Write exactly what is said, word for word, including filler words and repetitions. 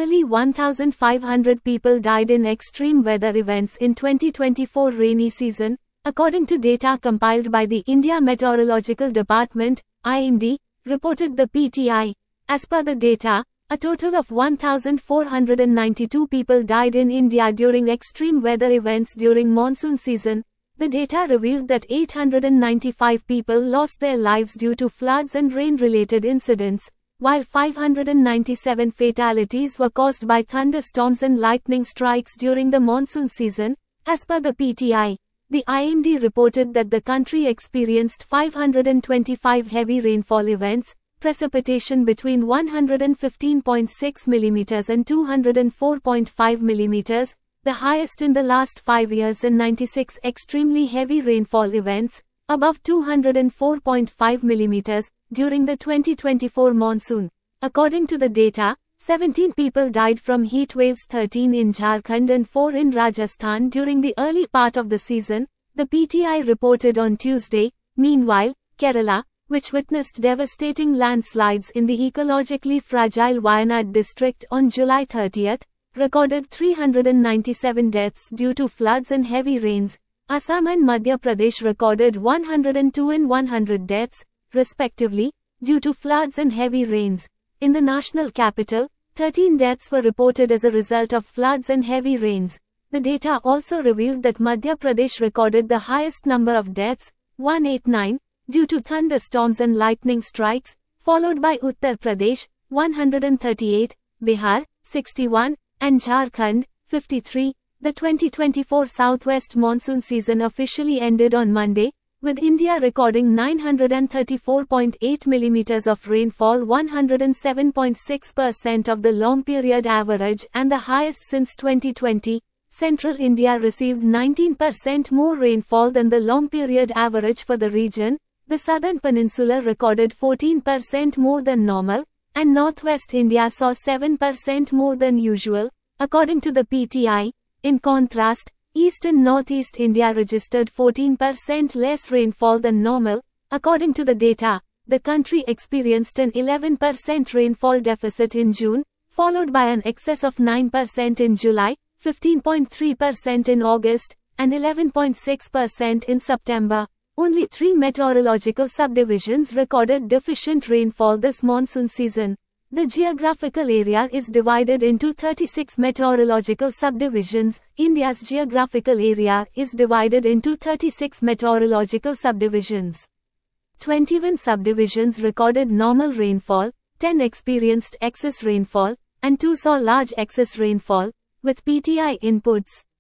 Nearly one thousand five hundred people died in extreme weather events in twenty twenty-four rainy season, according to data compiled by the India Meteorological Department, I M D, reported the P T I. As per the data, a total of one thousand four hundred ninety-two people died in India during extreme weather events during monsoon season. The data revealed that eight hundred ninety-five people lost their lives due to floods and rain-related incidents, while five hundred ninety-seven fatalities were caused by thunderstorms and lightning strikes during the monsoon season. As per the P T I, the I M D reported that the country experienced five hundred twenty-five heavy rainfall events, precipitation between one hundred fifteen point six millimeters and two hundred four point five millimeters, the highest in the last five years, and ninety-six extremely heavy rainfall events, above two hundred four point five millimeters, during the twenty twenty-four monsoon. According to the data, seventeen people died from heat waves, thirteen in Jharkhand and four in Rajasthan during the early part of the season, the P T I reported on Tuesday. Meanwhile, Kerala, which witnessed devastating landslides in the ecologically fragile Wayanad district on July thirtieth, recorded three hundred ninety-seven deaths due to floods and heavy rains. Assam and Madhya Pradesh recorded one hundred two and one hundred deaths, respectively, due to floods and heavy rains. In the national capital, thirteen deaths were reported as a result of floods and heavy rains. The data also revealed that Madhya Pradesh recorded the highest number of deaths, one hundred eighty-nine, due to thunderstorms and lightning strikes, followed by Uttar Pradesh, one hundred thirty-eight, Bihar, sixty-one, and Jharkhand, fifty-three. The twenty twenty-four southwest monsoon season officially ended on Monday, with India recording nine hundred thirty-four point eight millimeters of rainfall, one hundred seven point six percent of the long period average and the highest since twenty twenty. Central India received nineteen percent more rainfall than the long period average for the region. The southern peninsula recorded fourteen percent more than normal, and northwest India saw seven percent more than usual, according to the P T I. In contrast, east and northeast India registered fourteen percent less rainfall than normal. According to the data, the country experienced an eleven percent rainfall deficit in June, followed by an excess of nine percent in July, fifteen point three percent in August, and eleven point six percent in September. Only three meteorological subdivisions recorded deficient rainfall this monsoon season. The geographical area is divided into thirty-six meteorological subdivisions. India's geographical area is divided into thirty-six meteorological subdivisions. twenty-one subdivisions recorded normal rainfall, ten experienced excess rainfall, and two saw large excess rainfall, with P T I inputs.